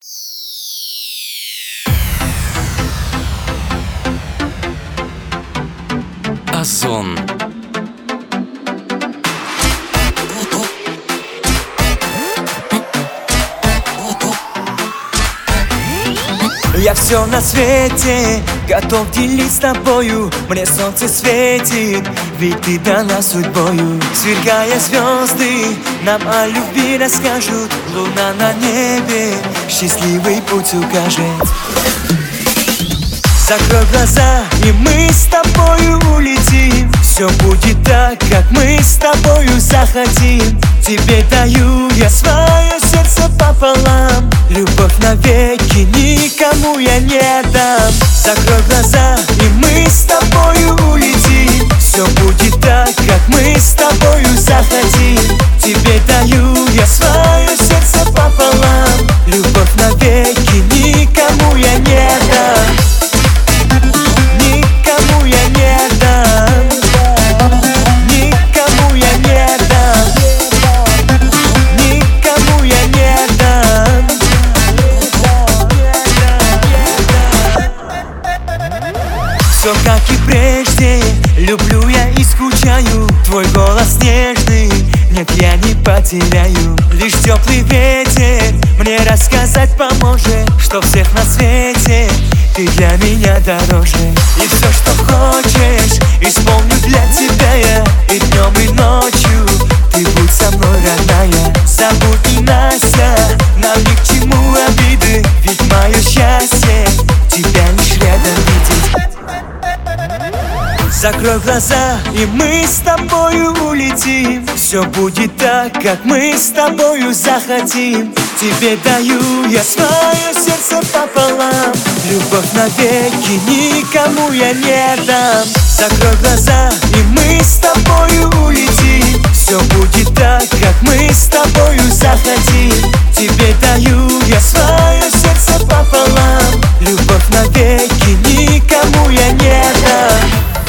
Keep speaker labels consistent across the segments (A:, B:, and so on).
A: Озон.
B: Я все на свете готов делить с тобою. Мне солнце светит, ведь ты дана судьбою. Сверкая звезды, нам о любви расскажут. Луна на небе счастливый путь укажет. Закрой глаза, и мы с тобою улетим. Все будет так, как мы с тобою захотим. Тебе даю я свое сердце пополам. Любовь навеки никому я не дам. Закрой глаза, и мы с тобою улетим. Все будет так, как мы с тобою захотим. Тебе даю я свое сердце пополам. Любовь навеки никому я не дам. Никому я не дам. Никому я не дам. Никому я не дам. Все как и прежде, люблю я и скучаю. Твой голос нежный, нет, я не потеряю. Лишь теплый ветер мне рассказать поможет, что всех на свете ты для меня дороже. И все, что хочешь, исполню для тебя я. И днем, и ночью ты будь со мной, родная. Забудь, не Настя, нам ни к чему обиды. Ведь мое счастье тебя лишь рядом видеть. Закрой глаза, и мы с тобою улетим. Все будет так, как мы с тобою захотим. Тебе даю я свое сердце пополам. Любовь навеки никому я не дам. Закрой глаза, и мы с тобою улетим. Все будет так, как мы с тобою захотим. Тебе даю я свое сердце пополам. Любовь навеки никому я не дам.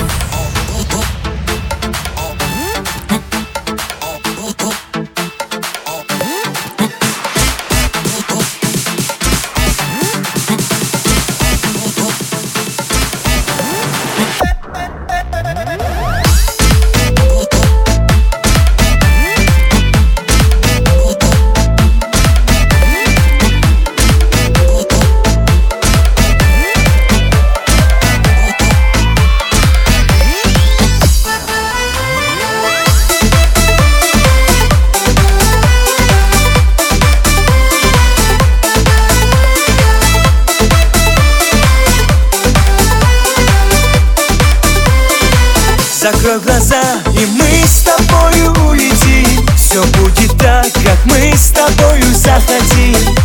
B: Закрой глаза, и мы с тобою улетим. Все будет так, как мы с тобою захотим.